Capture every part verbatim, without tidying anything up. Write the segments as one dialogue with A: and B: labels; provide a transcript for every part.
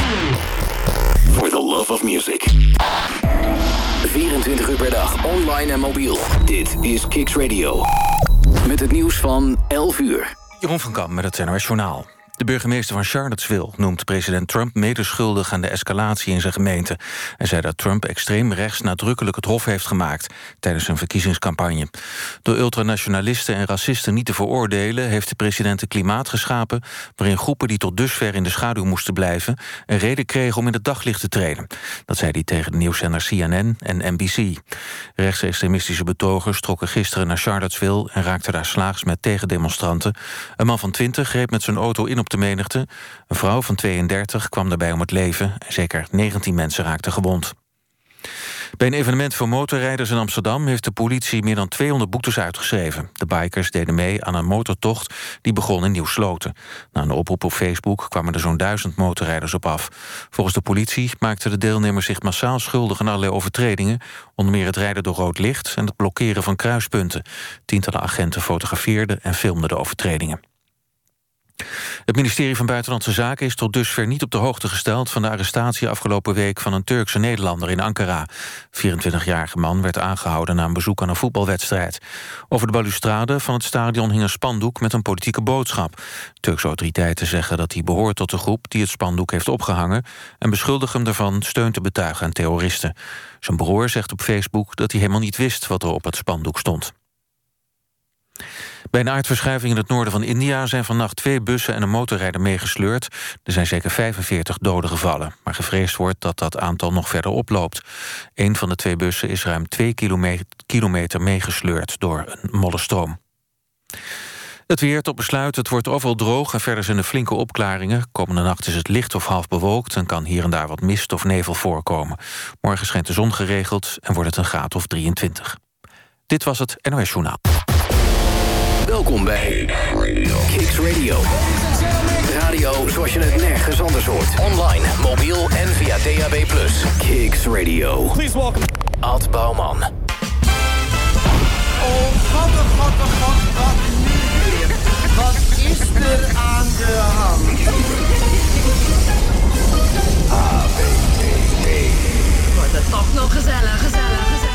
A: For the love of music. vierentwintig uur per dag, online en mobiel. Dit is Kicks Radio. Met het nieuws van elf uur.
B: Jeroen van Kamp met het N O S Journaal. De burgemeester van Charlottesville noemt president Trump medeschuldig aan de escalatie in zijn gemeente. Hij zei dat Trump extreem rechts nadrukkelijk het hof heeft gemaakt tijdens zijn verkiezingscampagne. Door ultranationalisten en racisten niet te veroordelen heeft de president een klimaat geschapen waarin groepen die tot dusver in de schaduw moesten blijven een reden kregen om in het daglicht te treden. Dat zei hij tegen de nieuwszender C N N en N B C. Rechtsextremistische betogers trokken gisteren naar Charlottesville en raakten daar slaags met tegendemonstranten. Een man van twintig greep met zijn auto in op de menigte. Een vrouw van tweeëndertig kwam daarbij om het leven en zeker negentien mensen raakten gewond. Bij een evenement voor motorrijders in Amsterdam heeft de politie meer dan tweehonderd boetes uitgeschreven. De bikers deden mee aan een motortocht die begon in Nieuw-Sloten. Na een oproep op Facebook kwamen er zo'n duizend motorrijders op af. Volgens de politie maakten de deelnemers zich massaal schuldig aan allerlei overtredingen, onder meer het rijden door rood licht en het blokkeren van kruispunten. Tientallen agenten fotografeerden en filmden de overtredingen. Het ministerie van Buitenlandse Zaken is tot dusver niet op de hoogte gesteld van de arrestatie afgelopen week van een Turkse Nederlander in Ankara. vierentwintigjarige man werd aangehouden na een bezoek aan een voetbalwedstrijd. Over de balustrade van het stadion hing een spandoek met een politieke boodschap. Turkse autoriteiten zeggen dat hij behoort tot de groep die het spandoek heeft opgehangen en beschuldigen hem ervan steun te betuigen aan terroristen. Zijn broer zegt op Facebook dat hij helemaal niet wist wat er op het spandoek stond. Bij een aardverschuiving in het noorden van India zijn vannacht twee bussen en een motorrijder meegesleurd. Er zijn zeker vijfenveertig doden gevallen, maar gevreesd wordt dat dat aantal nog verder oploopt. Een van de twee bussen is ruim twee kilometer meegesleurd door een mollenstroom. Het weer tot besluit, het wordt overal droog en verder zijn er flinke opklaringen. Komende nacht is het licht of half bewolkt en kan hier en daar wat mist of nevel voorkomen. Morgen schijnt de zon geregeld en wordt het een graad of drieëntwintig. Dit was het N O S Journaal.
A: Welkom bij Kicks Radio. Radio zoals je het nergens anders hoort. Online, mobiel en via D A B plus. Kicks Radio.
C: Please welcome
A: Ad Bouwman.
D: Oh, god, oh, god, oh, god, wat nu weer? Wat is er aan de hand?
A: A, B, C, D.
E: Wordt het toch nog gezellig, gezellig, gezellig.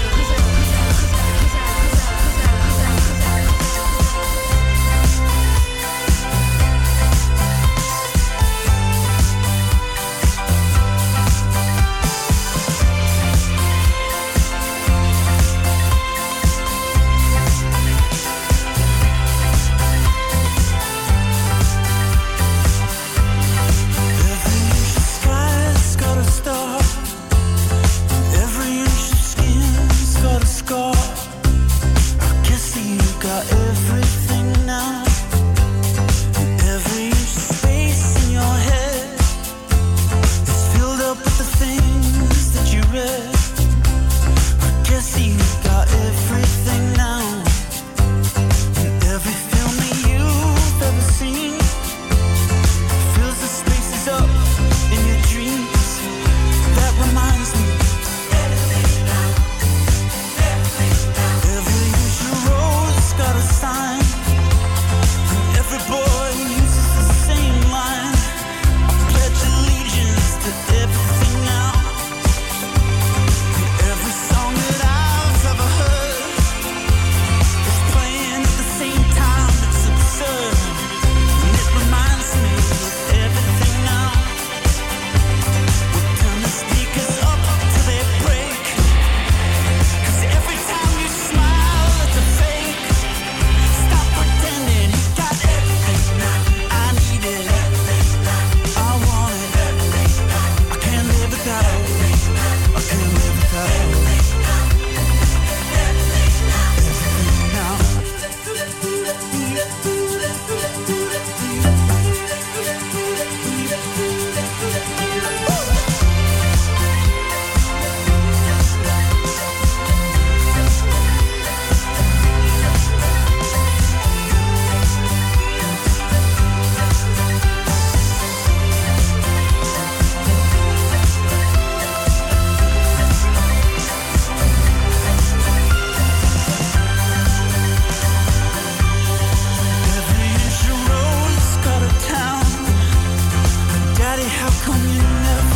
F: Daddy, how come you never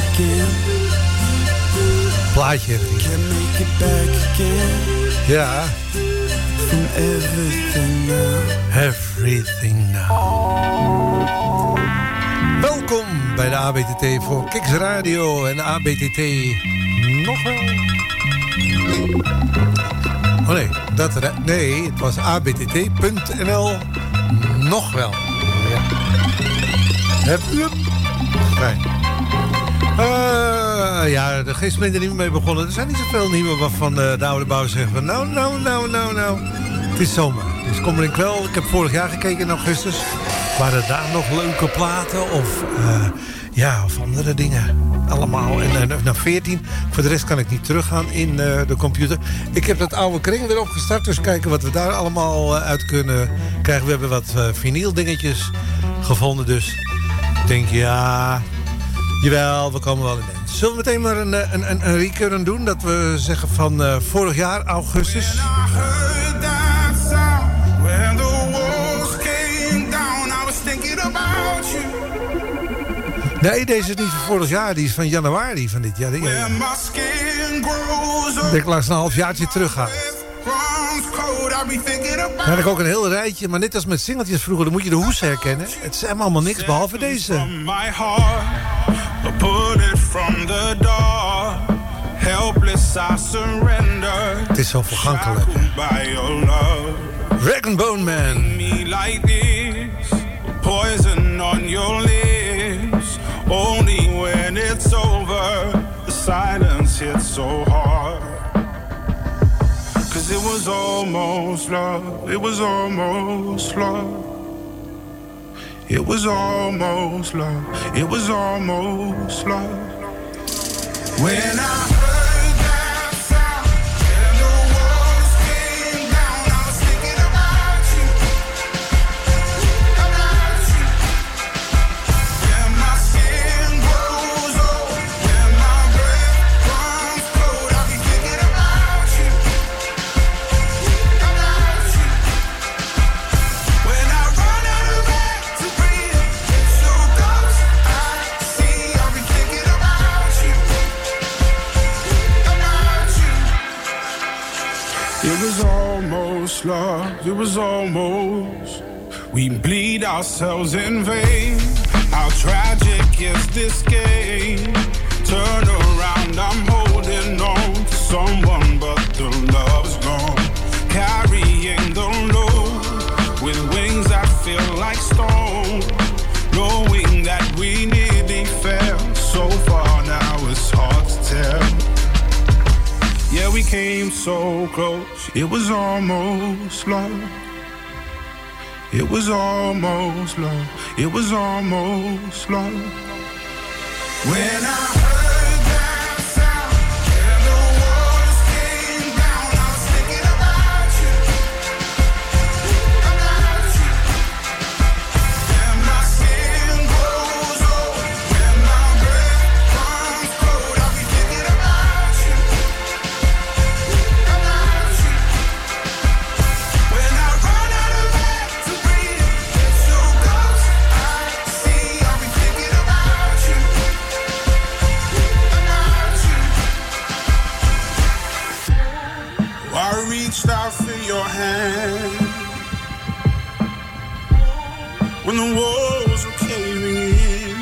C: Plaatje. Ja. Everything now. Welkom bij de A B T T voor Kicks Radio en A B T T nog wel. Oh nee, dat nee, het was A B T T punt N L nog wel. Ja. Heb u hem? Fijn. Uh, ja, de geest ben er niet meer mee begonnen. Er zijn niet zoveel nieuwe waarvan uh, de oude bouw zegt van nou, nou, nou, nou, nou. Het is zomer. Het is kommer en kwel. Ik heb vorig jaar gekeken in augustus. Waren daar nog leuke platen of, uh, ja, of andere dingen? Allemaal. En uh, naar veertien. Voor de rest kan ik niet teruggaan in uh, de computer. Ik heb dat oude kring weer opgestart. Dus kijken wat we daar allemaal uh, uit kunnen krijgen. We hebben wat uh, vinyl dingetjes gevonden. Dus ik denk, ja... Jawel, we komen wel in de end. Zullen we meteen maar een, een, een, een recurrent doen? Dat we zeggen van uh, vorig jaar, augustus. Nee, deze is niet van vorig jaar. Die is van januari van dit jaar. Ja. Ik denk laat een halfjaartje terug gaan. Dan had ik ook een heel rijtje. Maar net als met singeltjes vroeger, dan moet je de hoes herkennen. Het is allemaal niks behalve deze. Het is zo vergankelijk. Rag and Bone Man. Poison on your lips. Only when it's over, the silence hits so hard. Cause it was almost love. It was almost love. It was almost love. It was almost love. When I heard that sound and the walls came down, I was thinking about you, about you. When my skin grows old, when my breath runs cold, I'll be thinking about you, about you. When I run out of air to breathe, it's your ghost I see, I'll be thinking about you. It was almost love, it was almost. We bleed ourselves in vain. How tragic is this game? Turn around, I'm holding on to someone, but the love's gone. Carrying the load with wings that feel like stone. Knowing that we nearly fell so far now, it's hard to tell. Yeah, we came so close. It was almost love. It was almost love. It was almost love. When I heard that sound and the walls came down, I was thinking about you, about you. When my skin grows old, when my breath runs cold, I'll be thinking about you. Reached out for your hand when the walls were caving in,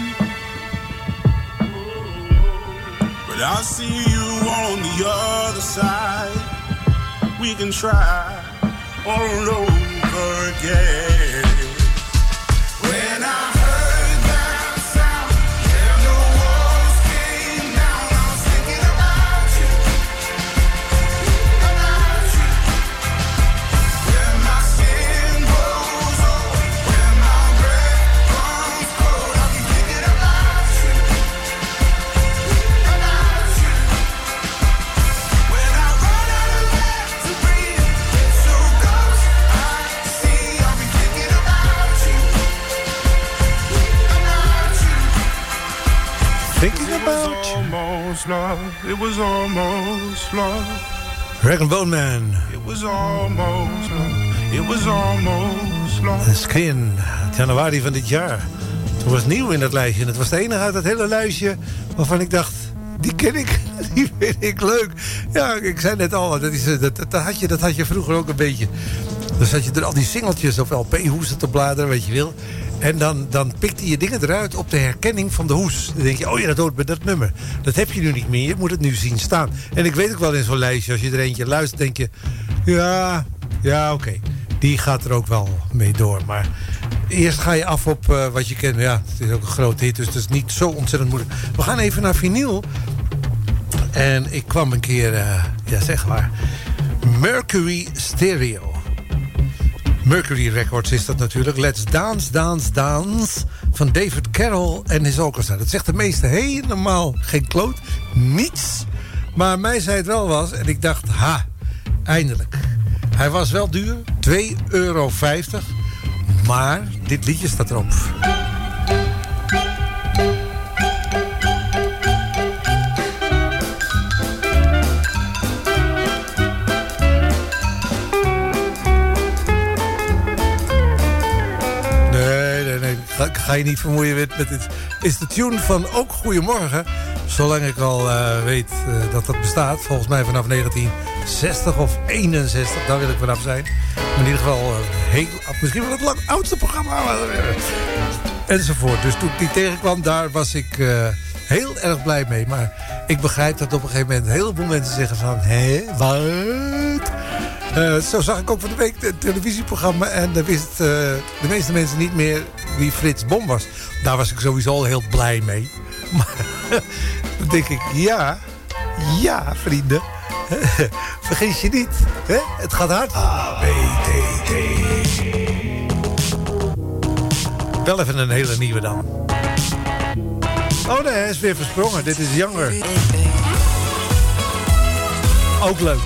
C: but I see you on the other side. We can try all over again. When I heard that sound and the walls came down, I was thinking about you. Thinking about you. Almost love. It was almost love. Rag and Bone Man. It was almost love. It was almost love. Skin, januari van dit jaar.
F: Dat was nieuw in dat lijstje. En het was de enige uit dat hele lijstje waarvan ik dacht... Die ken ik, die vind ik leuk. Ja, ik zei net al, dat, is, dat, dat, had, je, dat had je vroeger ook een beetje. Dan zat je er al die singeltjes op L P-hoesen te bladeren, weet je wel. En dan, dan pikte je dingen eruit op de herkenning van de hoes. Dan denk je, oh ja, dat hoort bij dat nummer. Dat heb je nu niet meer, je moet het nu zien staan. En ik weet ook wel in zo'n lijstje, als je er eentje luistert, denk je... Ja, ja, oké. Okay. Die gaat er ook wel mee door, maar... Eerst ga je af op uh, wat je kent. Ja, het is ook een grote hit, dus het is niet zo ontzettend moeilijk. We gaan even naar vinyl. En ik kwam een keer, uh, ja zeg maar... Mercury Stereo. Mercury Records is dat natuurlijk. Let's Dance, Dance, Dance. Van David Carroll en his orchestra. Dat zegt de meeste helemaal geen kloot. Niets. Maar mij zei het wel was. En ik dacht, ha, eindelijk. Hij was wel duur. twee euro vijftig. Maar dit liedje staat erop. Nee, nee, nee. Ik ga je niet vermoeien met, met dit. Is de tune van Ook Goedemorgen. Zolang ik al uh, weet uh, dat dat bestaat. Volgens mij vanaf negentien zestig of eenenzestig. Daar wil ik vanaf zijn. Maar in ieder geval uh, heel, misschien wel het lang, oudste programma. Enzovoort. Dus toen ik die tegenkwam, daar was ik uh, heel erg blij mee. Maar ik begrijp dat op een gegeven moment een heleboel mensen zeggen van... Hé, wat? Uh, zo zag ik ook van de week het televisieprogramma. En dan wist uh, de meeste mensen niet meer wie Frits Bom was. Daar was ik sowieso al heel blij mee. Maar dan denk ik, ja, ja, vrienden. Vergeet je niet, hè? Het gaat hard. A, B, T, T. Wel even een hele nieuwe dan. Oh nee, hij is weer versprongen. Dit is Younger. Ook leuk.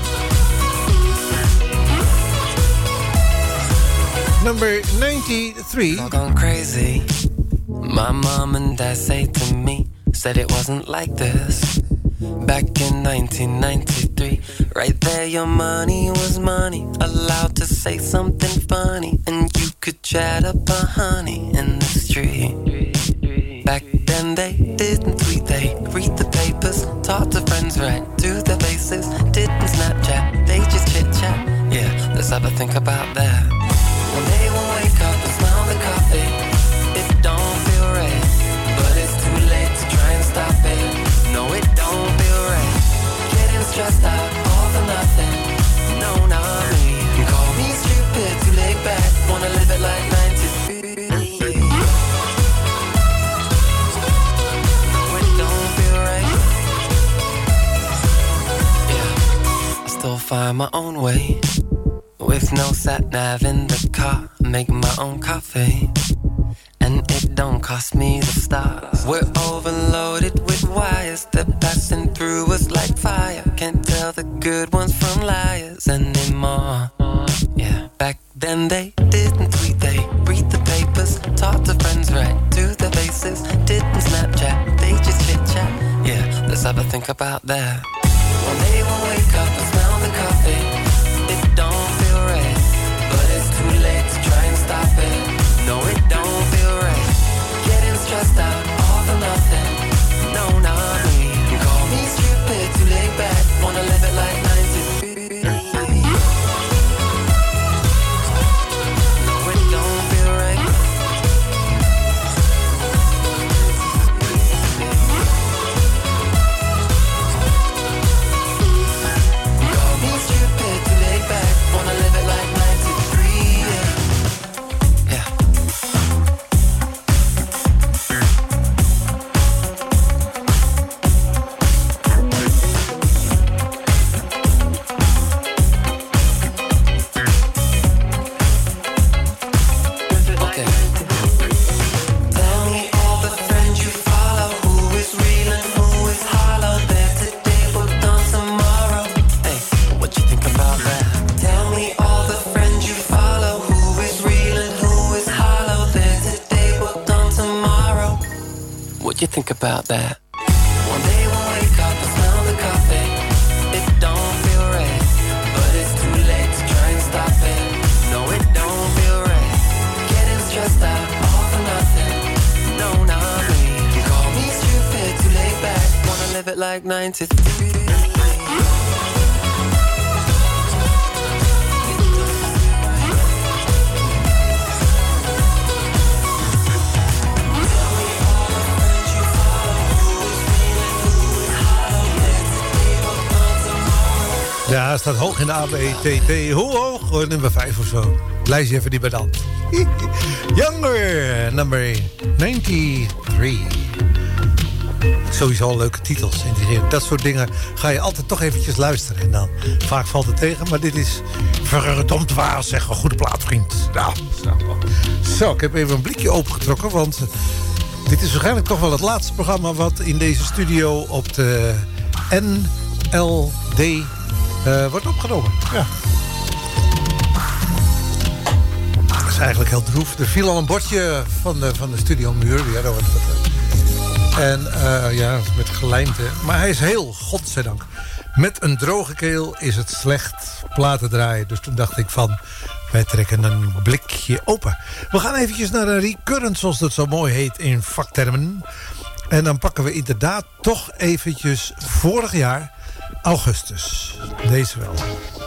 F: Number ninety-three.
G: All gone crazy. My mom and dad say to me, said it wasn't like this. Back in nineteen ninety-three, right there your money was money. Allowed to say something funny, and you could chat up a honey in the street. Back then they didn't tweet, they read the papers, talk to friends right to their faces. Didn't Snapchat, they just chit chat. Yeah, let's have a think about that. One day we'll wake up and smell the coffee. It don't feel right, but it's too late to try and stop it. No, it don't feel right. Getting stressed out, all for nothing. No, not me. You call me stupid, too laid back. Wanna live it like ninety-three. No, it don't feel right. Yeah, I still find my own way. With no sat-nav in the car, make my own coffee. And it don't cost me the stars. We're overloaded with wires. They're passing through us like fire. Can't tell the good ones from liars anymore. Yeah, back then they didn't tweet, they read the papers, talk to friends right to their faces. Didn't Snapchat, they just chit-chat. Yeah, let's have a think about that. One day we'll wake up and smell the coffee. It don't feel right, but it's too late to try and stop it. No, it don't feel right. Getting stressed out, all for nothing. No, not me. You call me stupid, too laid back. Wanna live it like ninety-three. No, it don't feel right. You call me stupid, too laid back. Wanna live it like ninety-three. Yeah. Yeah. Okay. Tell me all the friends you follow, who is real and who is hollow. There today, but done tomorrow. Hey, what you think about that? Tell me all the friends you follow, who is real and who is hollow. There today, but done tomorrow. What you think about that? One day we'll wake up and smell the coffee. It don't feel right, but it's too late to try and stop it. No, it don't feel right. Getting stressed out, all for nothing. No, live it like ninety-three.
F: Ja, hij staat hoog in de A B T T. Hoe hoog? Oh, nummer vijf of zo. Blijf je even niet bij dan. Younger, number negenennegentig. Sowieso leuke titels. Dat soort dingen ga je altijd toch eventjes luisteren. En dan vaak valt het tegen. Maar dit is verdomd waar, zeg. Een goede plaat, vriend. Nou, zo, ik heb even een blikje opengetrokken. Want dit is waarschijnlijk toch wel het laatste programma wat in deze studio op de N L D uh, wordt opgenomen. Ja. Dat is eigenlijk heel droef. Er viel al een bordje van de, van de studiomuur. Ja, daar wordt wat. En uh, ja, met gelijmd. Hè. Maar hij is heel, godzijdank. Met een droge keel is het slecht platen draaien. Dus toen dacht ik van, wij trekken een blikje open. We gaan eventjes naar een recurrent, zoals dat zo mooi heet in vaktermen. En dan pakken we inderdaad toch eventjes vorig jaar, augustus. Deze wel.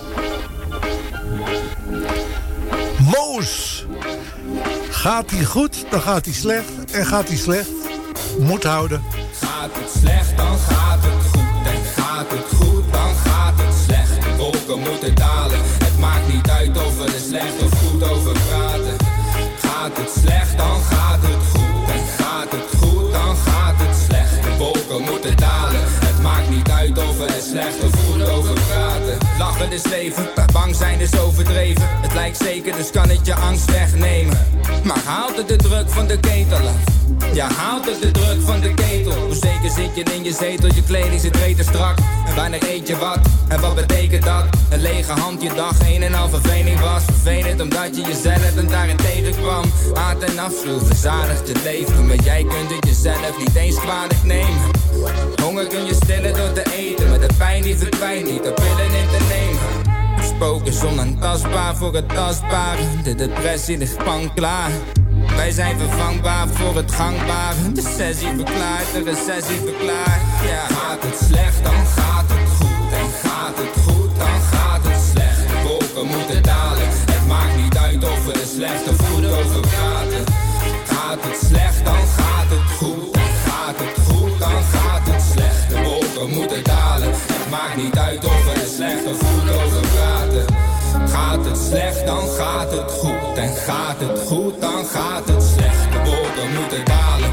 F: Moos. Gaat hij goed, dan gaat hij slecht. En gaat hij slecht, moet houden.
H: Gaat het slecht, dan gaat het goed. En gaat het goed, dan gaat het slecht. De wolken moeten dalen. Het maakt niet uit of we er slecht of goed over praten. Gaat het slecht, dan gaat het goed. En gaat het goed, dan gaat het slecht. De wolken moeten dalen. Het maakt niet uit of we er slecht of goed over praten. Lachen is leven, bang zijn is overdreven. Het lijkt zeker, dus kan het je angst wegnemen. Maar haalt het de druk van de ketel af? Ja, haalt het de druk van de ketel. Hoe zeker zit je in je zetel, je kleding zit beter strak. En wanneer eet je wat? En wat betekent dat? Een lege hand je dag, een en al verveling was. Vervelend omdat je jezelf en daarin tegenkwam. Haat en afschuw verzadigt je leven. Maar jij kunt het jezelf niet eens kwalijk nemen. Honger kun je stillen door te eten. Maar de pijn die verdwijnt niet door pillen in te nemen. Spoken is onaantastbaar voor het tastbare. De depressie ligt pan klaar. Wij zijn vervangbaar voor het gangbare. De sessie verklaart, de recessie verklaart. Ja. Gaat het slecht, dan gaat het goed. En gaat het goed, dan gaat het slecht. De wolken moeten dalen. Het maakt niet uit of we er slecht of goed over praten. Gaat het slecht, dan gaat het goed. En gaat het goed, dan gaat het slecht. De wolken moeten dalen. Het maakt niet uit of we er slecht of goed over praten. Gaat het slecht, dan gaat het goed. En gaat het goed, dan gaat het slecht. De wolken moeten dalen.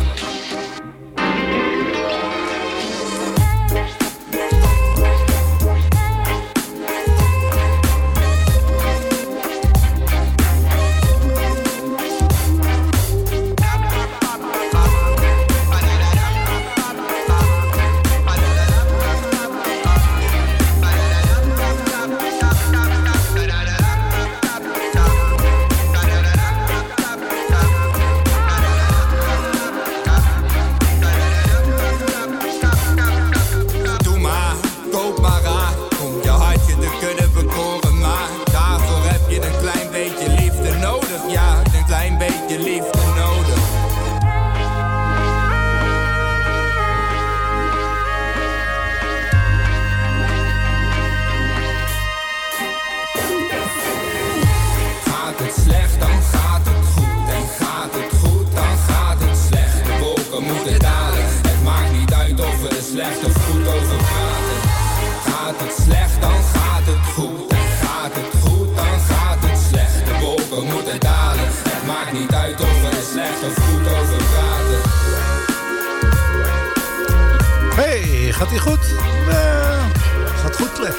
F: Gaat hij goed? Uh, gaat goed, Klef.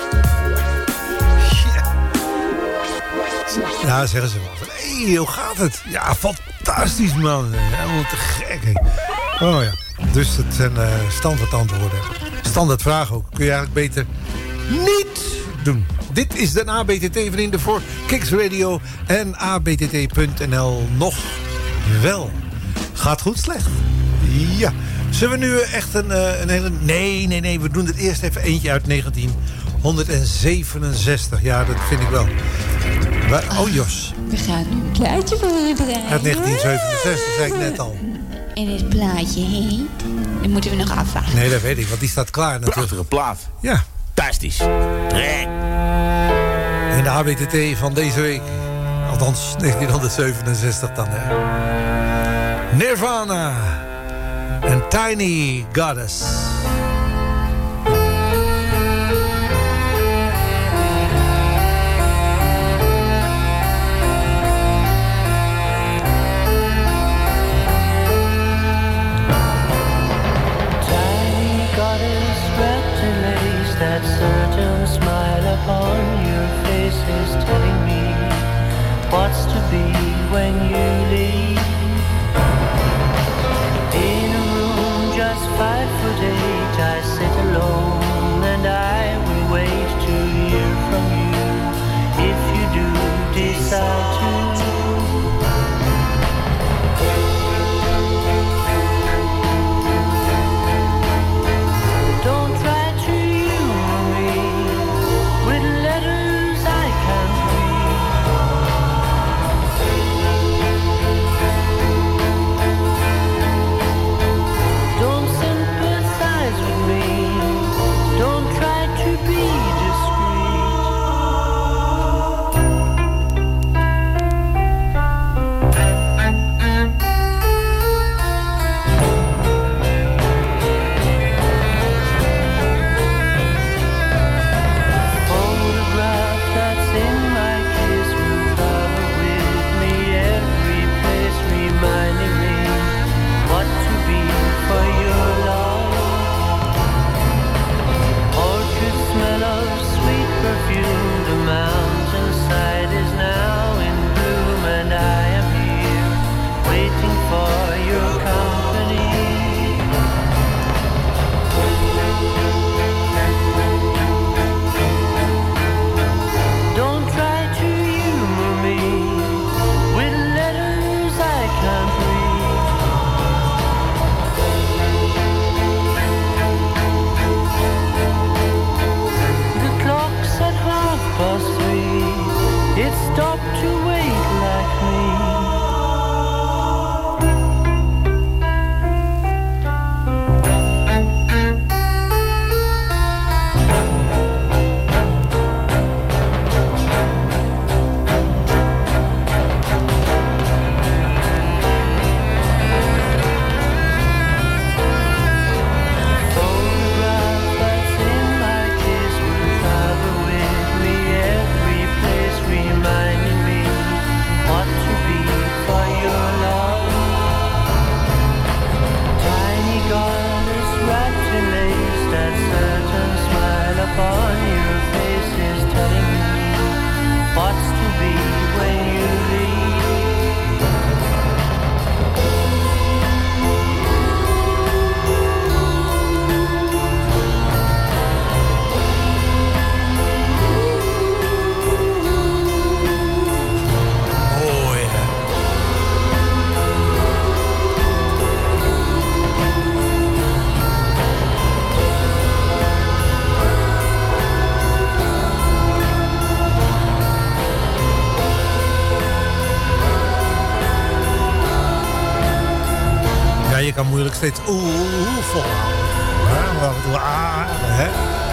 F: Yeah. Ja, zeggen ze wel. Hé, hey, hoe gaat het? Ja, fantastisch, man. Helemaal te gek. Hè. Oh ja. Dus het zijn uh, standaard antwoorden. Standaard vragen ook. Kun je eigenlijk beter niet doen. Dit is de A B T T-vrienden voor Kicks Radio en A B T T punt N L nog wel. Gaat goed, slecht? Ja. Zullen we nu echt een, een hele... Nee, nee, nee. We doen het eerst even eentje uit negentien zevenenzestig. Ja, dat vind ik wel. Waar, oh, Jos.
I: We gaan nu een plaatje voor u draaien.
F: Uit negentien zevenenzestig, zei ik net al.
I: En het plaatje heet Die moeten we nog afwachten.
F: Nee, dat weet ik, want die staat klaar natuurlijk.
J: Prachtige plaat.
F: Ja.
J: Fantastisch. Trek.
F: In de A B T T van deze week. Althans, negentienhonderdzevenenzestig dan, hè. Nirvana. En Tiny Goddess.
K: That certain smile upon your face is telling me what's to be when you leave. In a room just five foot eight, I sit alone and I will wait to hear from you if you do decide to.
F: kan moeilijk steeds oeh, oeh volhouden. Ja, maar af en toe ah, hè.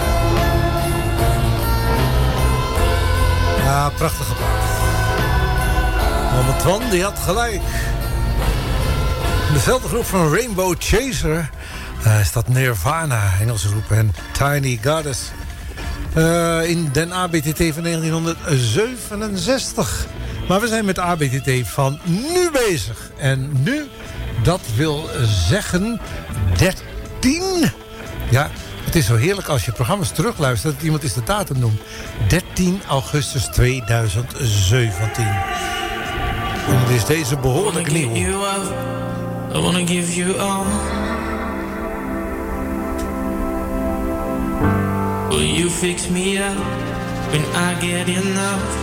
F: Ja, prachtige plaat. Want Twan, die had gelijk. Dezelfde groep van Rainbow Chaser uh, is dat Nirvana, Engelse groep, en Tiny Goddess. Uh, in den A B T T van negentienhonderdzevenenzestig. Maar we zijn met de A B T T van nu bezig. En nu, dat wil zeggen dertien. Ja, het is zo heerlijk als je programma's terugluistert dat iemand eens de datum noemt. dertien augustus tweeduizend zeventien. En het is deze behoorlijk nieuw.
L: I wanna give you all. Will you fix me up when I get enough?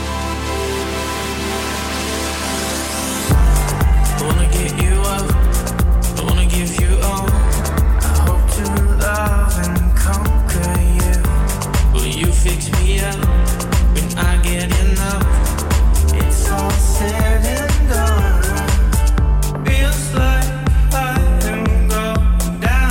L: I wanna get you up, I wanna give you all. I hope to love and conquer you. Will you fix me up when I get enough? It's all said and done. Feels like I am going down.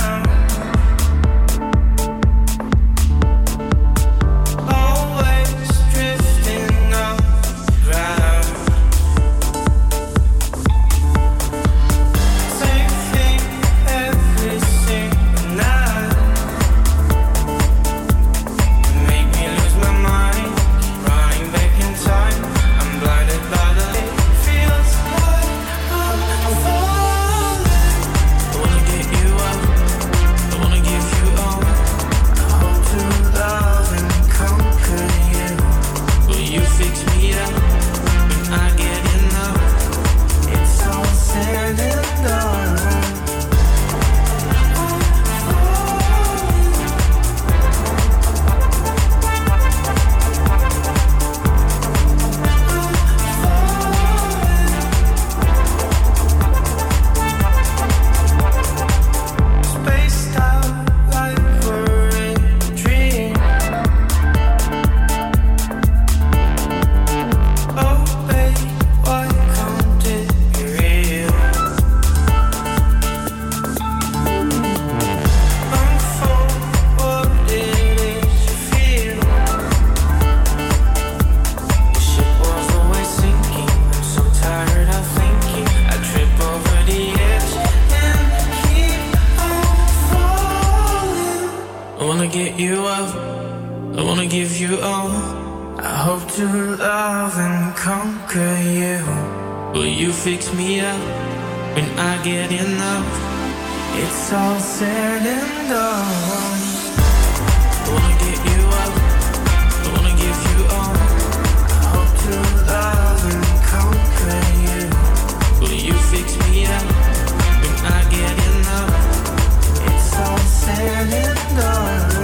L: wanna get you up, I wanna give you all. I hope to love and conquer you. Will you fix me up when I get enough? It's all said and done. I wanna get you up, I wanna give you all. I hope to love and conquer you. Will you fix me up when I get enough? It's all said and done.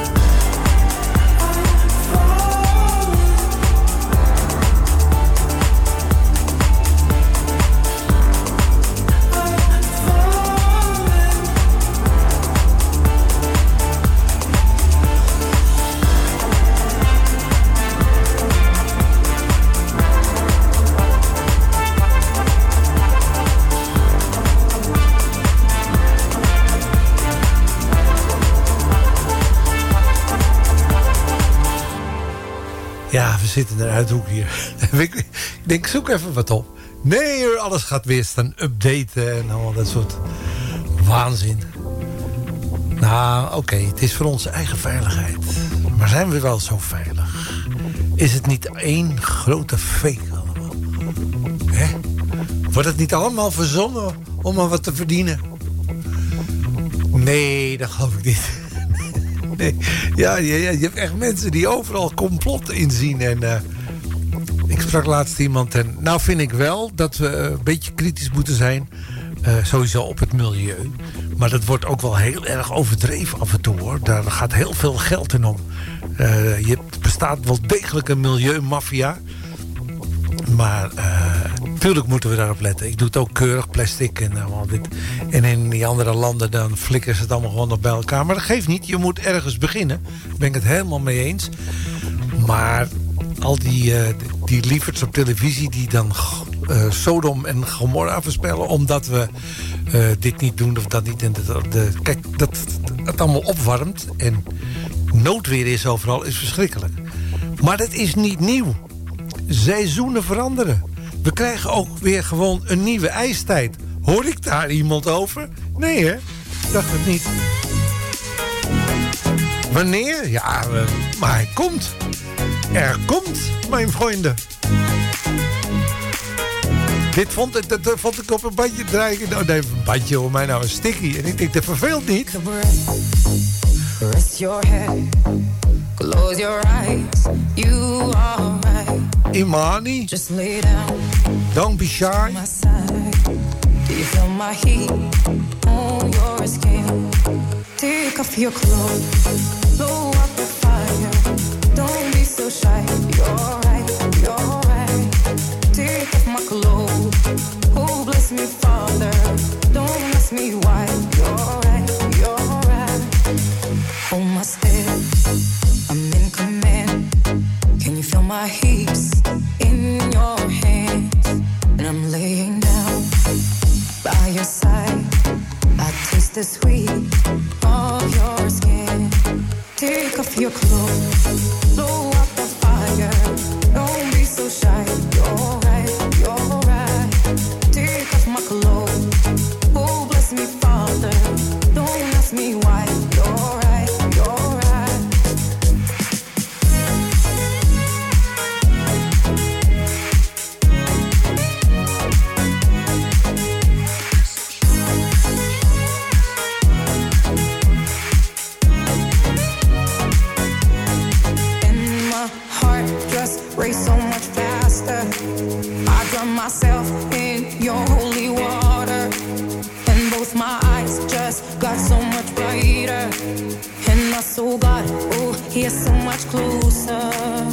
F: Ja, we zitten in een uithoek hier. Ik denk, zoek even wat op. Nee hoor, alles gaat weer staan updaten en allemaal dat soort waanzin. Nou, oké, okay, het is voor onze eigen veiligheid. Maar zijn we wel zo veilig? Is het niet één grote fake allemaal? Hè? Wordt het niet allemaal verzonnen om maar wat te verdienen? Nee, dat geloof ik niet. Nee, ja, ja, ja, je hebt echt mensen die overal complot inzien. En uh, ik sprak laatst iemand en nou vind ik wel dat we uh, een beetje kritisch moeten zijn. Uh, sowieso op het milieu. Maar dat wordt ook wel heel erg overdreven af en toe hoor. Daar gaat heel veel geld in om. Uh, je bestaat wel degelijk een milieumafia. Maar natuurlijk uh, moeten we daarop letten. Ik doe het ook keurig, plastic en allemaal dit. En in die andere landen dan flikkeren ze het allemaal gewoon nog bij elkaar. Maar dat geeft niet, je moet ergens beginnen. Daar ben ik het helemaal mee eens. Maar al die, uh, die lieverds op televisie die dan uh, Sodom en Gomorra voorspellen... omdat we uh, dit niet doen of dat niet. En de, de, kijk, dat het allemaal opwarmt en noodweer is overal, is verschrikkelijk. Maar dat is niet nieuw. Seizoenen veranderen. We krijgen ook weer gewoon een nieuwe ijstijd. Hoor ik daar iemand over? Nee, hè? Ik dacht het niet. Wanneer? Ja, uh, maar hij komt. Er komt, mijn vrienden. Dit vond, ik, dat, dat vond ik op een bandje draaien. Nou, nee, een bandje hoor mij nou een sticky. En ik denk, dat verveelt niet. Rest your head. Close your eyes. You are right. Imani. Just lay down. Don't be shy. My side. Do you feel my heat on your skin? Take off your clothes. Blow up the fire. Don't be so shy. You're right. You're right. Take off my clothes. Oh, bless me, Father. Don't ask me why. You're right. You're right. Hold my step. I'm in command. Can you feel my heat in your hands? And I'm laying down by your side. I taste the sweet of your skin. Take off your clothes, blow up the fire. Don't be so shy. You're right, you're right. Take off my clothes. Oh, bless me, Father. Don't ask me why. You're right, you're right. Race so much faster. I drown myself in your holy water, and both my eyes just got so much brighter. And my soul got, oh, here so much closer.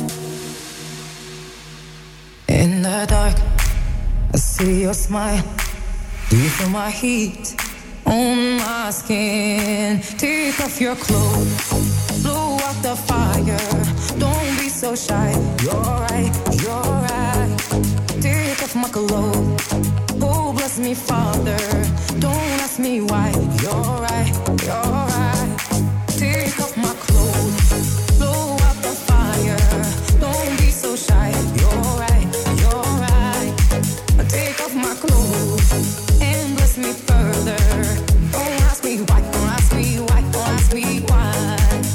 F: In the dark, I see your smile. Do you feel my heat on my skin? Take off your clothes, blow out the fire. Don't be so shy. You're right, you're right. Take off my clothes. Oh, bless me, Father. Don't ask me why. You're right, you're right. Take off my clothes. Blow out the fire. Don't be so shy. You're right, you're right. Take off my clothes and bless me further. Don't ask me why, don't ask me why, don't ask me why.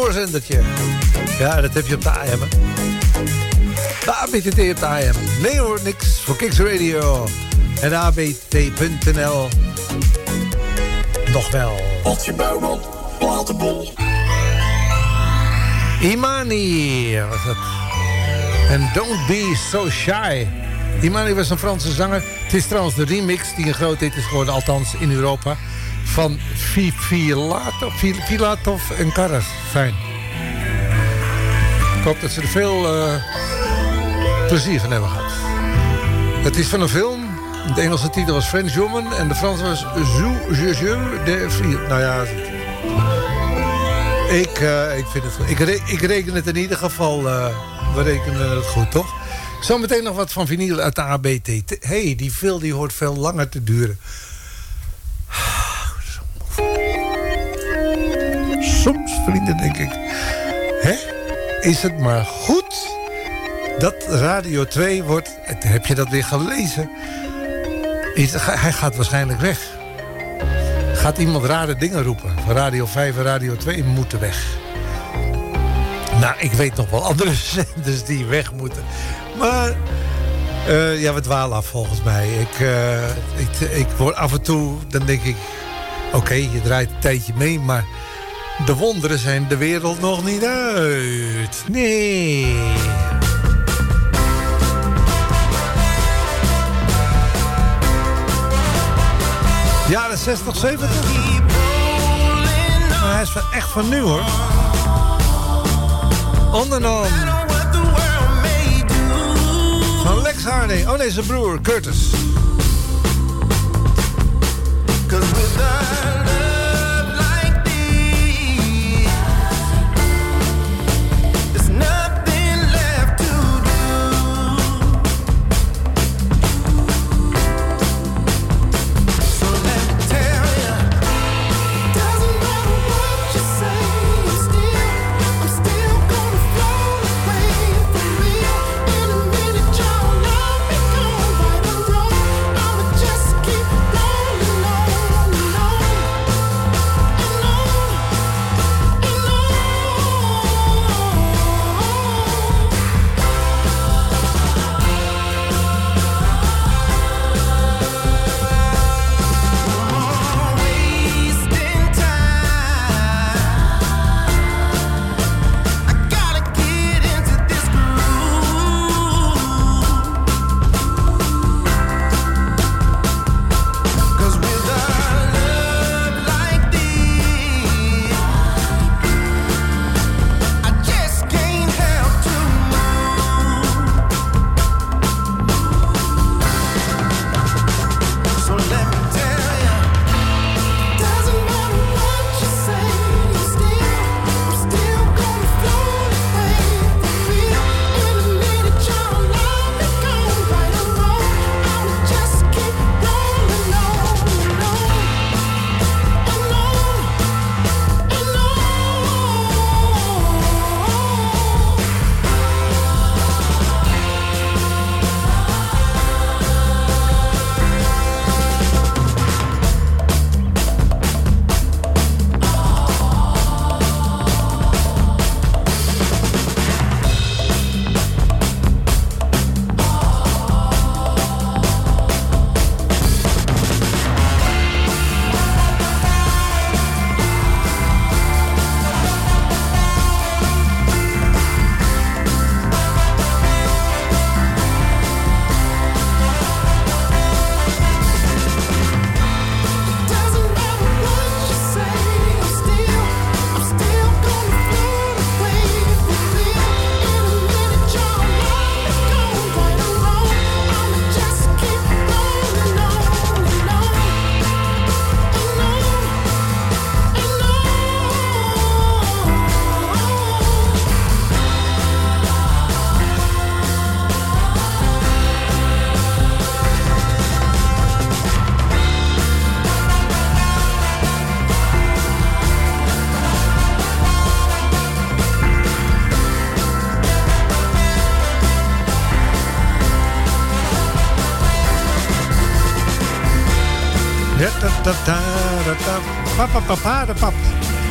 F: spoorzendertje. Ja, dat heb je op de A M. De A B T T op de A M. Nee hoor, niks voor Kicks Radio. En A B T punt N L. Nog wel.
I: Adje Bouwman, Platenbol.
F: Imani was dat. En Don't Be So Shy. Imani was een Franse zanger. Het is trouwens de remix die een groot hit is geworden, althans in Europa, van Filatov, Filatov en Karas. Fijn. Ik hoop dat ze er veel uh, plezier van hebben gehad. Het is van een film. De Engelse titel was French Woman en de Franse was Zou je je de Fille. Nou ja, ik, uh, ik vind het goed. Ik, re ik reken het in ieder geval. Uh, we rekenen het goed, toch? Zometeen nog wat van vinyl uit de A B T. Hé, hey, die veel die hoort veel langer te duren. Soms, vrienden, denk ik. Hè? Is het maar goed dat Radio twee wordt... Heb je dat weer gelezen? Is, hij gaat waarschijnlijk weg. Gaat iemand rare dingen roepen? Van Radio vijf en Radio twee moeten weg. Nou, ik weet nog wel andere zenders die weg moeten. Maar uh, ja, we dwalen af volgens mij. Ik, uh, ik, ik word af en toe, dan denk ik... Oké, okay, je draait een tijdje mee, maar... De wonderen zijn de wereld nog niet uit. Nee. Jaren zestig, zeventig. Maar hij is van, echt van nu, hoor. On and On. Van Lex Harding. Oh nee, zijn broer, Curtis.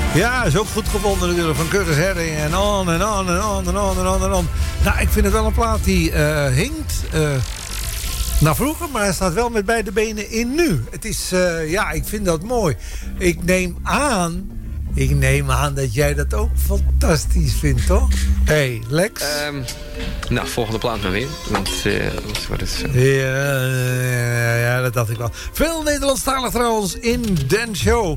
F: Ja, is ook goed gevonden natuurlijk. Van Curtis Herring en on en on en on en on en on en on. Nou, ik vind het wel een plaat die uh, hinkt uh, naar vroeger, maar hij staat wel met beide benen in nu. Het is, uh, ja, ik vind dat mooi. Ik neem aan, ik neem aan dat jij dat ook fantastisch vindt, toch? Hé, hey, Lex?
M: Um, nou, volgende plaat maar weer. Want, uh, wat is het?
F: Ja, ja, ja, dat dacht ik wel. Veel Nederlandstalig trouwens in Den Show.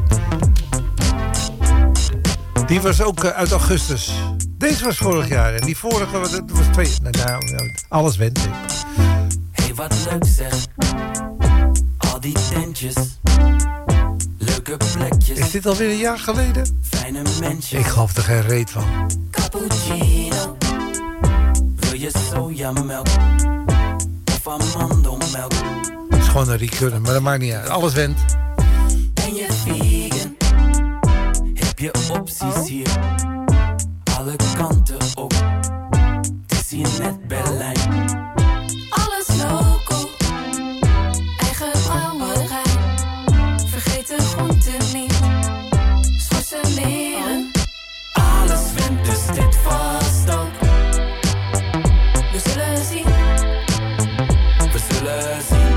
F: Die was ook uh, uit augustus. Deze was vorig jaar. En die vorige dat was twee... Nou, nou, alles went ik.
N: Hey, wat leuk zeg. Al die tentjes. Leuke plekjes.
F: Is dit alweer een jaar geleden?
N: Fijne mensen.
F: Ik geloof er geen reet van.
N: Cappuccino. Wil je sojamelk? Of amandelmelk?
F: Het is gewoon een recurrent, maar dat maakt niet uit. Alles went.
N: Ben je vegan? Heb je opties hier? Alle kanten op. Het is hier net Berlijn.
E: Alles local. Eigen brouwerij. Vergeet de groenten niet. Schorsen leren.
N: Alles went, dus dit vast ook.
E: We zullen zien.
N: We zullen zien.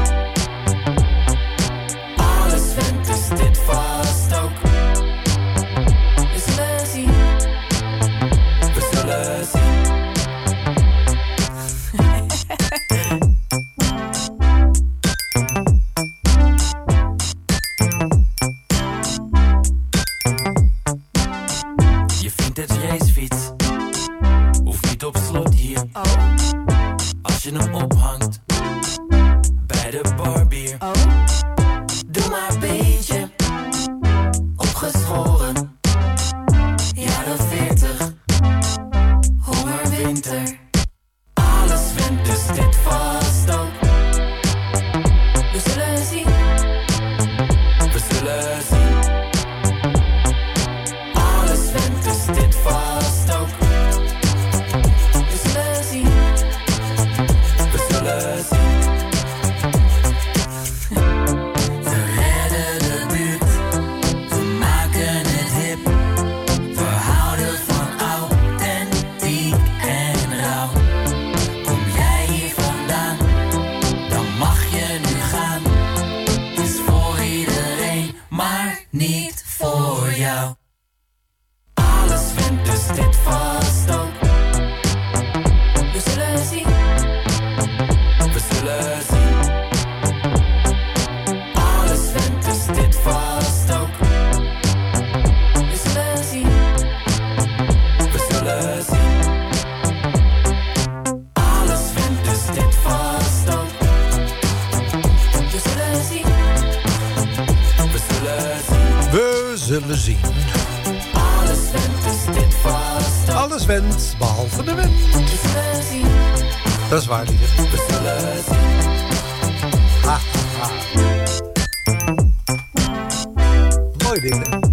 N: Alles went, dus dit vast ook.
E: We zullen zien.
N: We zullen zien. Je vindt het racefiets. Hoeft niet op slot hier.
E: Oh.
N: Als je hem ophangt. Bij de barbier.
E: Oh.
N: Doe maar een beetje. Opgeschoren. Jaren veertig. Hongerwinter. Alles went, dus dit vast ook.
E: We zullen zien.
N: We zullen zien. Alles went, dus dit vast ook.
E: We zullen zien.
N: We zullen zien. We redden de buurt. We maken het hip. We houden van authentiek en rauw. Kom jij hier vandaan, dan mag je nu gaan. Het is voor iedereen, maar niet voor jou. Alles went, dus dit vast ook.
E: We zullen zien.
N: We zullen zien. Alles went, dus dit vast ook.
E: We zullen zien.
N: We zullen zien. Alles went, dus dit vast ook.
E: We zullen zien.
N: We zullen zien.
F: We zullen zien.
N: Alles went, dus dit vast ook.
F: Alles went, behalve de wind.
E: We zullen zien.
F: Dat is waar, lieve.
N: We zullen zien.
F: Ha, ha, ha. Mooi dit, hè?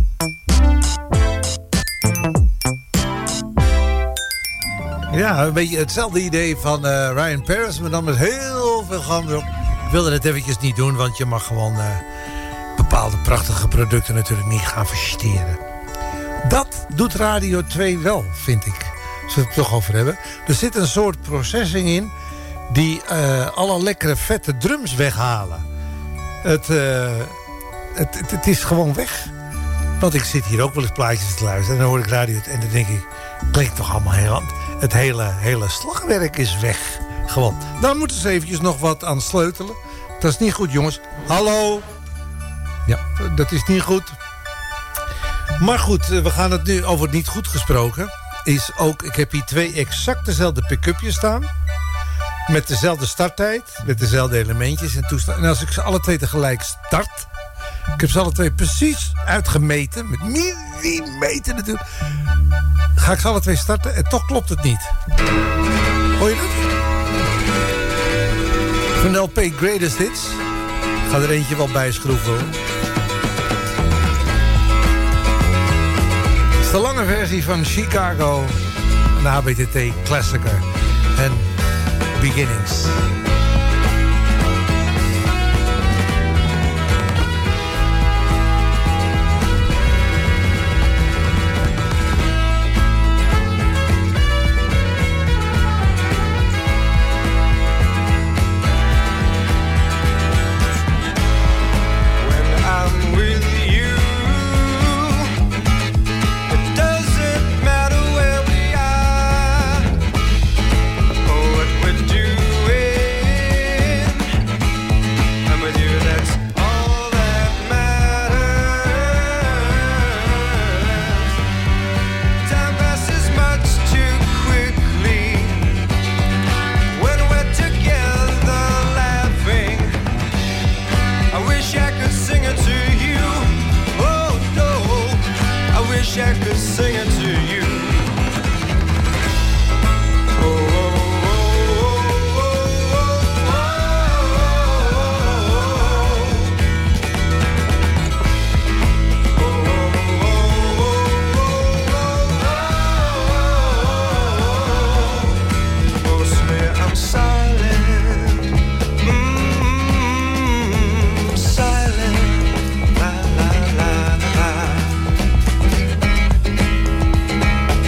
F: Ja, een beetje hetzelfde idee van uh, Ryan Paris, maar dan met heel veel gram erop. Ik wilde het eventjes niet doen, want je mag gewoon uh, bepaalde prachtige producten natuurlijk niet gaan versteren. Dat doet Radio twee wel, vind ik. Als we het er toch over hebben. Er zit een soort processing in die uh, alle lekkere vette drums weghalen. Het, uh, het, het, het is gewoon weg. Want ik zit hier ook wel eens plaatjes te luisteren. En dan hoor ik radio en dan denk ik, klinkt toch allemaal heel anders. Het hele, hele slagwerk is weg. Gewoon. Daar moeten ze eventjes nog wat aan sleutelen. Dat is niet goed, jongens. Hallo? Ja, dat is niet goed. Maar goed, we gaan het nu over het niet goed gesproken. Is ook, ik heb hier twee exact dezelfde pick-upjes staan. Met dezelfde starttijd. Met dezelfde elementjes en toestanden. En als ik ze alle twee tegelijk start. Ik heb ze alle twee precies uitgemeten. Met millimeter natuurlijk. Ga ik ze alle twee starten en toch klopt het niet. Hoor je dat? Van de L P Greatest Hits. Ik ga er eentje wel bij schroeven hoor. Het is de lange versie van Chicago. Een H B T T Classicer. En Beginnings.
O: I could sing it to you. Oh no, I wish I could sing it to you. Oh, oh, oh, oh, oh, oh, oh. Mostly I'm silent, mm-hmm, silent, la la la la.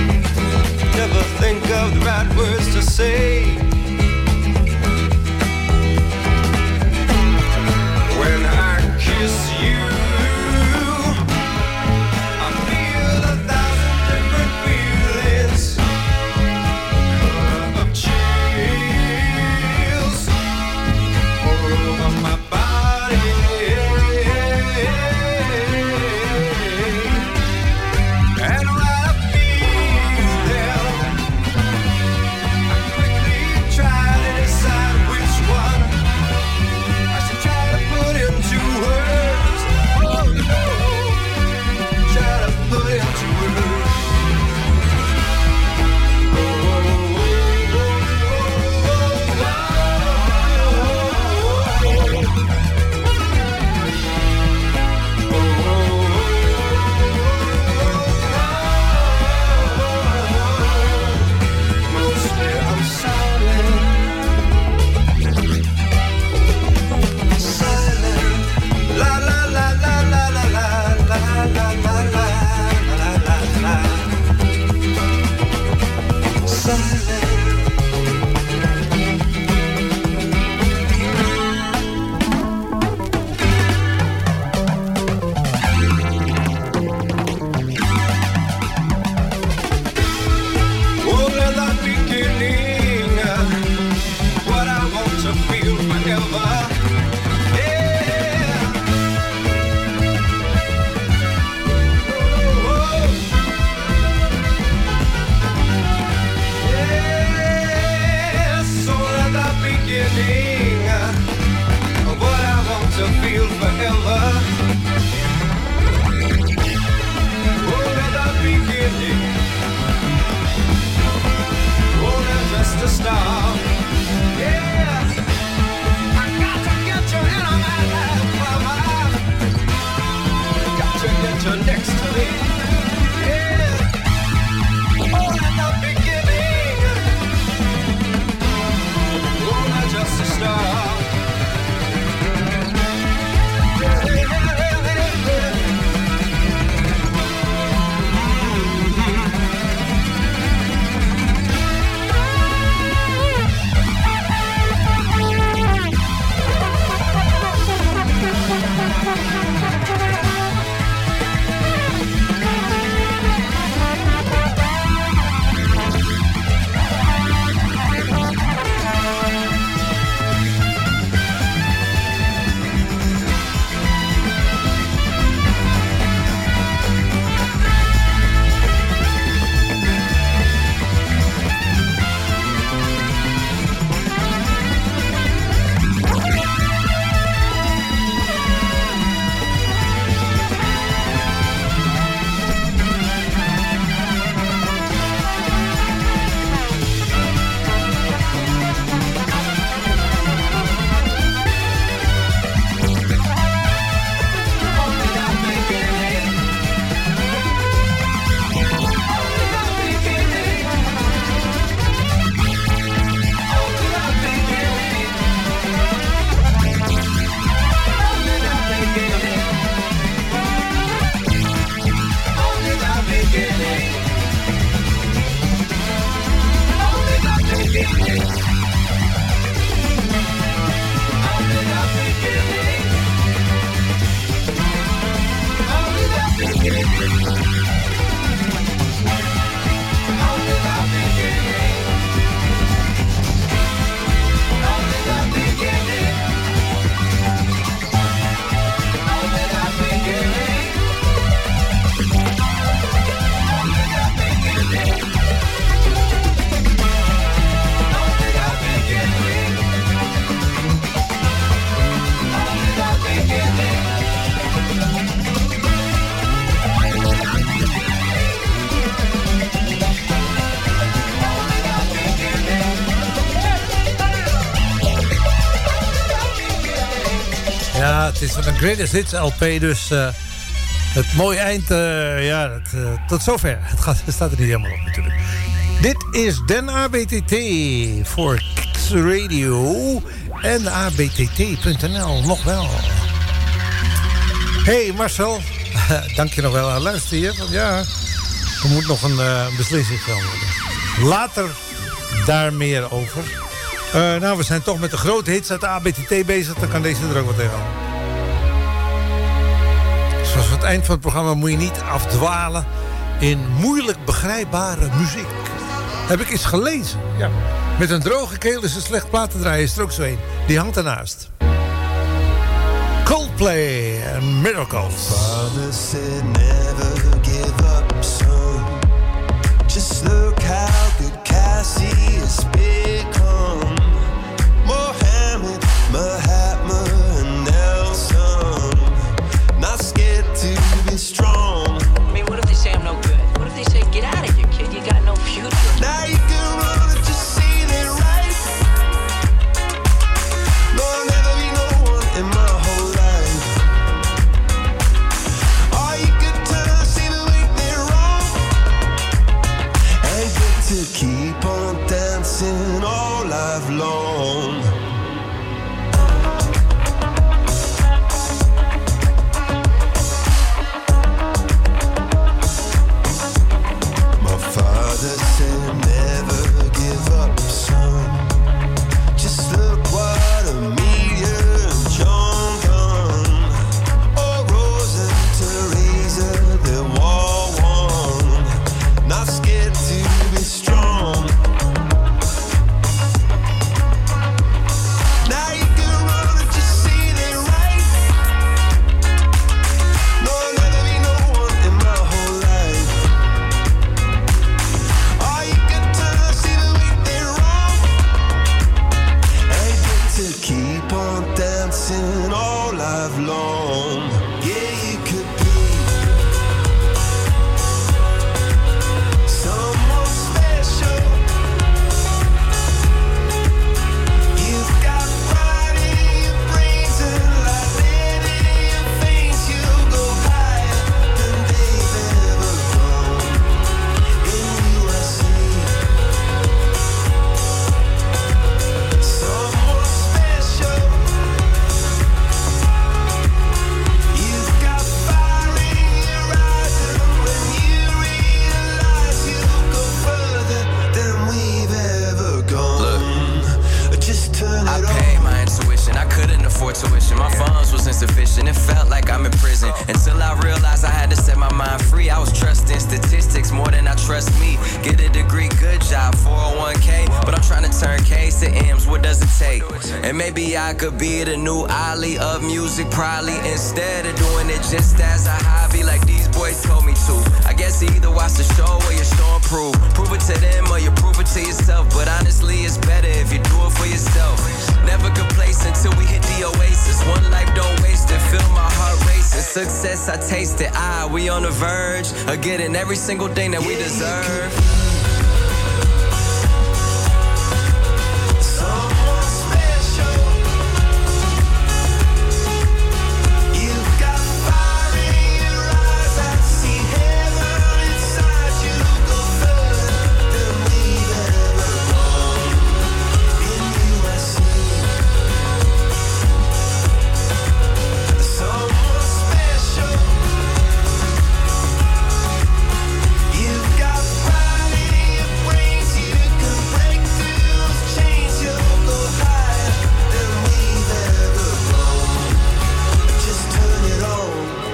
F: Het is van een Greatest Hits L P, dus uh, het mooie eind, uh, ja, het, uh, tot zover. Het, gaat, het staat er niet helemaal op natuurlijk. Dit is Den A B T T voor Kicks Radio en A B T T punt N L, nog wel. Hey Marcel, dank je nog wel aan luisteren hier. Want ja, er moet nog een uh, beslissing gaan worden. Later daar meer over. Uh, nou, we zijn toch met de grote hits uit de A B T T bezig. Dan kan deze er ook wat tegenaan. Zoals aan het eind van het programma moet je niet afdwalen in moeilijk begrijpbare muziek. Heb ik eens gelezen. Ja. Met een droge keel is een slecht plaat te draaien. Is er ook zo een. Die hangt ernaast. Coldplay en Miracles.
P: Father said never give up, son. Just look how good Cassie has become. Mohammed, Mahatma, and Nelson. Not scared to be strong.
Q: I mean, what if they say I'm no good? What if they say, get out of here, kid, you got no future?
P: Now you can run and just see it right. No, I'll never be no one in my whole life. All you can turn, see the weak, they're wrong. And get to keep on dancing all life long. Father said never give up, son. Just look what a meteor and John done. Oh, Rose and Teresa, they're all one. Not scared to be strong. Now you can run and just see it right. No, I'll never be no one in my whole life. Keep on dancing all life long. Yeah, you could be someone special. You've got pride in your brains and lightning in your veins. You'll go higher than they've ever gone. In you I see someone special. You've got fire in your eyes, and when you realize you'll go further than we've ever gone. Just turn it
R: I
P: on.
R: paid my intuition, I couldn't afford tuition. My funds was insufficient, it felt like I'm in prison. Until I realized I had to set my mind free. I was trusting statistics more than I trust me. Get a degree, good job, four oh one k. But I'm trying to turn K's to M's, what does it take? And maybe I could be the new Ali of music, probably. Instead of doing it just as a hobby like these boys told me to. I guess you either watch the show or you show and prove. Prove it to them or you prove it to yourself. But honestly, it's better if you do it for yourself. Never complacent till we hit the oasis. One life, don't waste it, feel my heart racing. Success, I taste it, ah, we on the verge of getting every single thing that we deserve.
P: Someone special. You've got fire in your eyes. I see heaven inside you. Go further than we've ever gone. In you I see someone special. You've got pride in your brains. You can break through those chains. You'll go higher than we've ever gone. Just turn it on.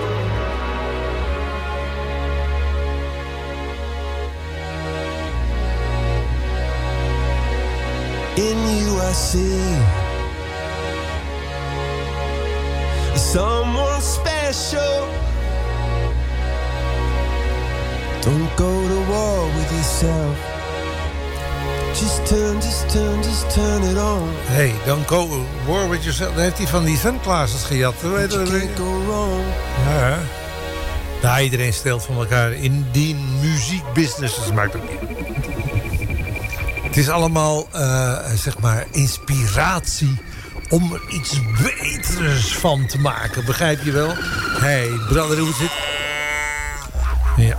P: In you I see someone special. Don't go to war with yourself. Just turn, just turn, just turn it on.
F: Hey, don't go war with yourself. Dan heeft hij van die sunglasses gejat. Weet je,
P: Can't go wrong.
F: ja. Nou, iedereen steelt van elkaar in die muziekbusiness. Dat maakt ook niet. Het is allemaal, uh, zeg maar, inspiratie om er iets beters van te maken. Begrijp je wel? Hey, brother, hoe het zit? Ja,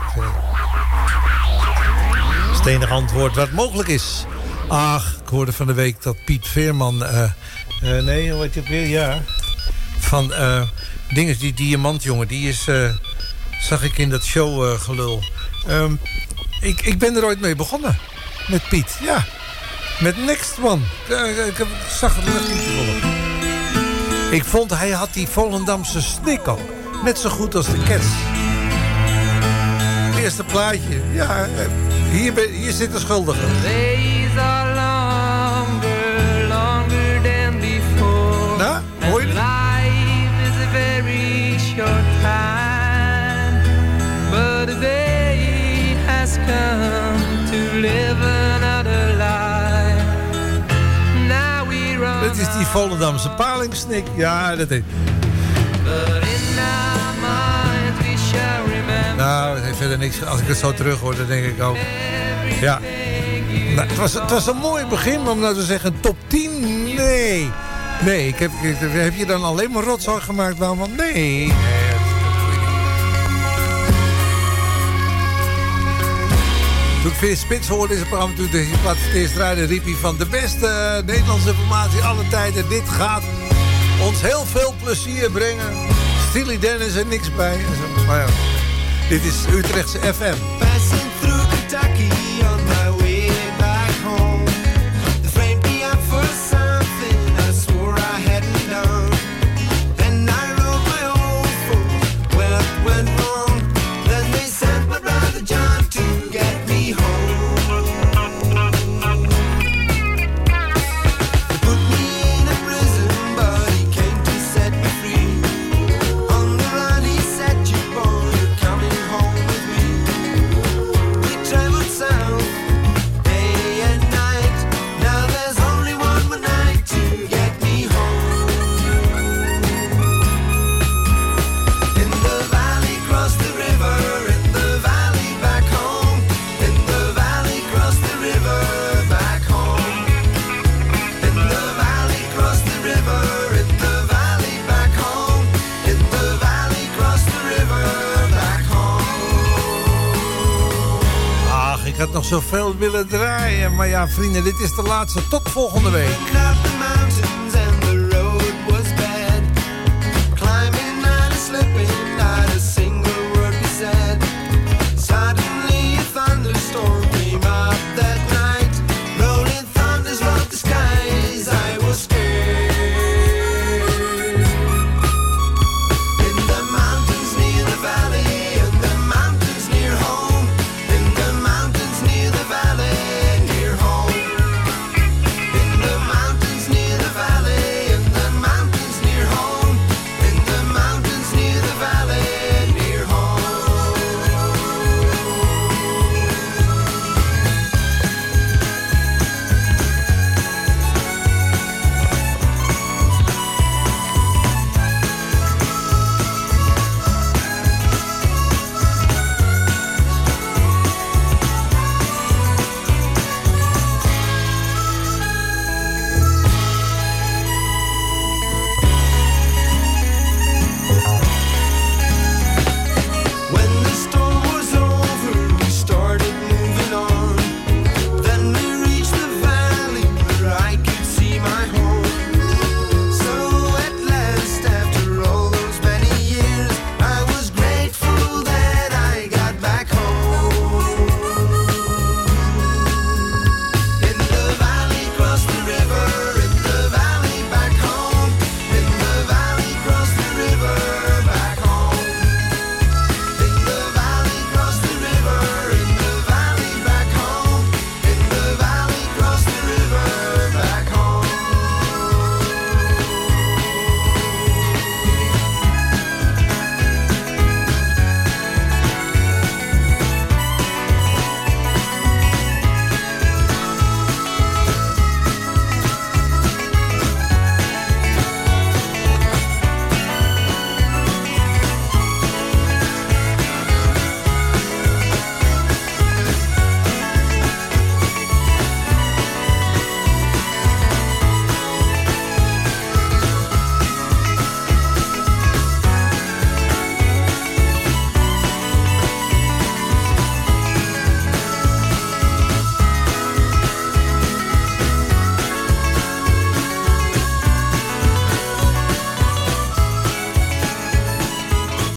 F: stenig antwoord wat mogelijk is. Ach, ik hoorde van de week dat Piet Veerman... Uh, uh, nee, wat je het weer? Ja. Van uh, dinges, die diamantjongen, die is... Uh, zag ik in dat show uh, gelul. Um, ik, ik ben er ooit mee begonnen. Met Piet, ja. Met Next One. Uh, ik zag het lucht niet volgen. Ik vond, hij had die Volendamse snik ook. Net zo goed als de Cats. Het eerste plaatje. Ja, hier, ben, hier zit de schuldige.
L: Days are longer, longer than before.
F: Nou, hoor je het?
L: Life is a very short time. But the day has come to live another life. Now we run.
F: Dat is die Volendamse palingsnik. Ja, dat is... Nou, het heeft verder niks. Als ik het zo terug hoor, dan denk ik ook... Ja. Nou, het, was, het was een mooi begin, maar om nou te zeggen top tien, nee. Nee, ik heb, ik, heb je dan alleen maar rotzooi gemaakt? Want nee. nee Toen ik Vince Spits hoorde in zijn programma, toen hij plaats het eerst draaide, riep hij van de beste Nederlandse informatie alle tijden. Dit gaat ons heel veel plezier brengen. Steely Dan is er niks bij. Maar ja, dit is Utrechtse F M.
O: Passing through Kentucky on my way back home. The framed me up for something I swore I hadn't done. Then I wrote my own phone. Well, it went wrong. Then they sent my brother John to get me home. They put me in a prison, but he came to set me free. On the run he said, you boy, you're coming home with me. We traveled south, day and night. Now there's only one more night to get me home. In the valley, cross the river. In the valley, back home. In the valley, cross the river, back home. In the valley, cross the river. In the valley, back home. In the valley, cross the river, back home.
F: Ach, ik had nog zoveel willen draaien. Maar ja, vrienden, dit is de laatste. Tot volgende week.